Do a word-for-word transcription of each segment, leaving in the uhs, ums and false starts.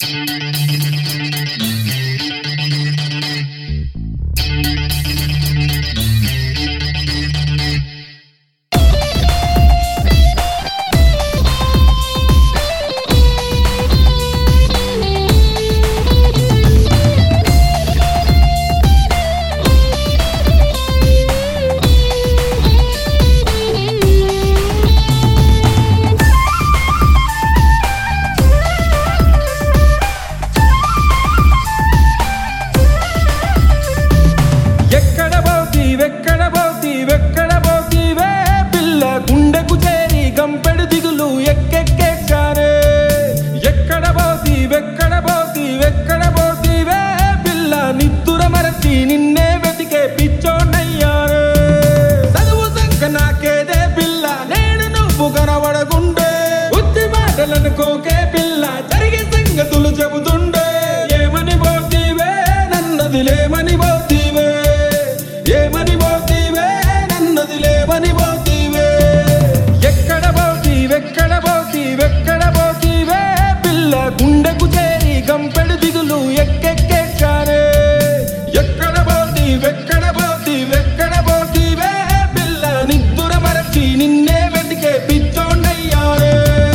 కోకే పిల్ల జరిగే సంగతులు చెబుతుండే ఏమని పోతీవే నన్నది లేమని పోతీవే ఏమని పోతీవే నన్నది లేమని పోతీవే ఎక్కడ పోతీవెక్కడ పోతీవెక్కడ పోతీవే పిల్ల గుండెకు చేరి గంపెడు దిగులు ఎక్కెక్కెచ్చారే ఎక్కడ పోతీవెక్కడ పోతీవెక్కడ పోతీవే పిల్ల నిద్దుర మరచి నిన్నే వెతికే పిచ్చోండయ్యారే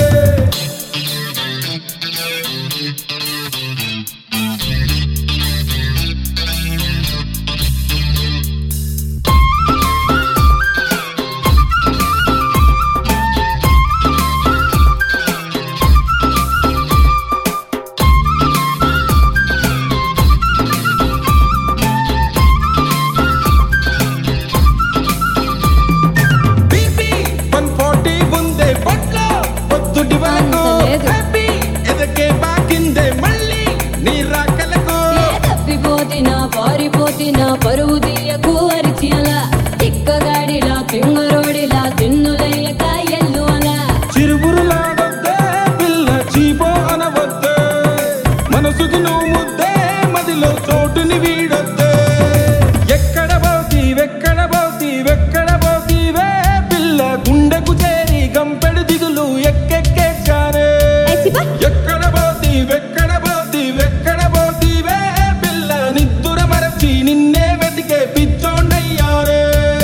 పారిపోతినా పరువు తీయకు అరిచియలా తిక్కగాడిలా తింగరోడిలా తిన్నులయ్యక ఎల్లు అలా చిరుబురులాడొద్దే పిల్ల చీపో అనవద్దే మనసుకి నువ్వు ముద్దే మదిలో చోటుని వీడొద్దే ఎక్కడ పోతీవెక్కడ పోతీవెక్కడ పోతీవే పిల్ల గుండెకు చేరి గంపెడు దిగులు ఎక్కెక్కెచ్చారే ఎక్కడ పోతీవెక్కడ పోతీవెక్కడ పోతీవే పిల్ల నిద్దుర మరచి నిన్నే వెతికే పిచ్చోండయ్యారే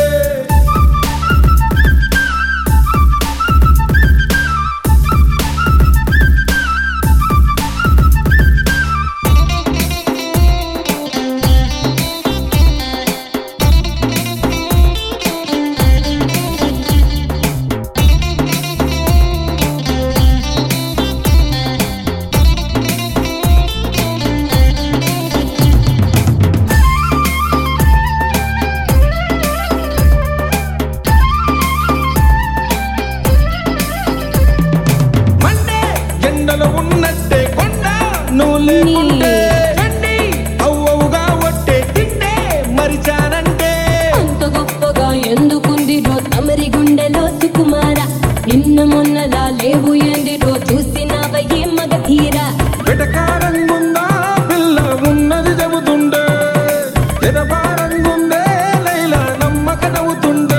ఎండలో ఉన్నట్టే కొండ నువ్వు లేకుంటే చండి అవ్వవుగా ఒట్టే తిండే మరిచానంటే అంత గొప్పగా ఎందుకుంది రో తమరి గుండెలో సుకుమార నిన్న మొన్నలా లేవు ఏంది రో చూసినావయ్యే మగ తీరా వెటకారంగుందా పిల్ల ఉన్నది చెబుతుండే ఎదపారంగుందే లైలా నమ్మక నవ్వుతుండే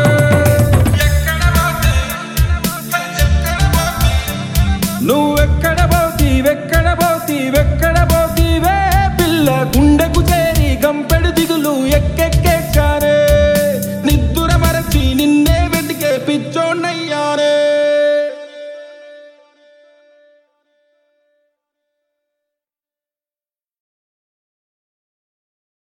నువ్వెక్కడ పోతీవెక్కడ పోతీవెక్కడ పో